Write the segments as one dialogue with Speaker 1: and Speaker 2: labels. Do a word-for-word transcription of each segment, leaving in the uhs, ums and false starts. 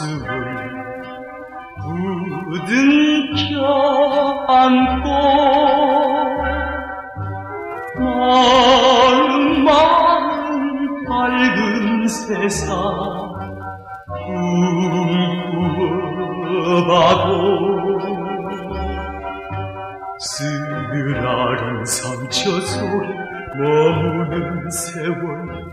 Speaker 1: 가슴을 부둥켜 안고 마음 마음 밝은 세상 꿈꾸어봐도 쓰라린 상처 속에 머무는 세월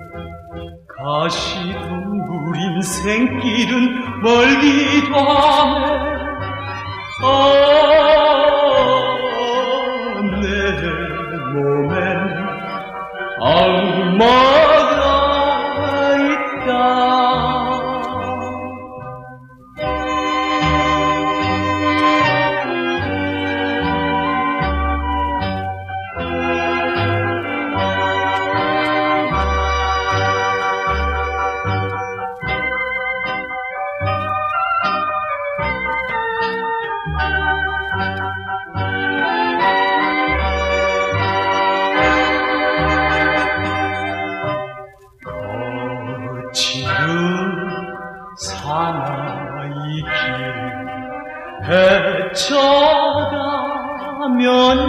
Speaker 1: 가시던 우리 인생길은 멀기도 하네. 아, 내 몸엔 악마가 있다. 사나이 길 헤쳐가면은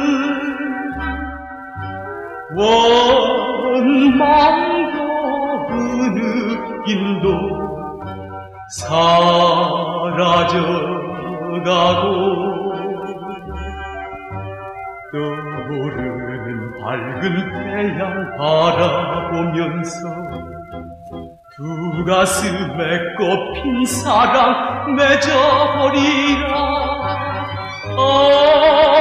Speaker 1: 원망도 그 느낌도 사라져가고 떠오르는 밝은 태양 바라보면서 두 가슴에 꼽힌 사랑 맺어버리라. 아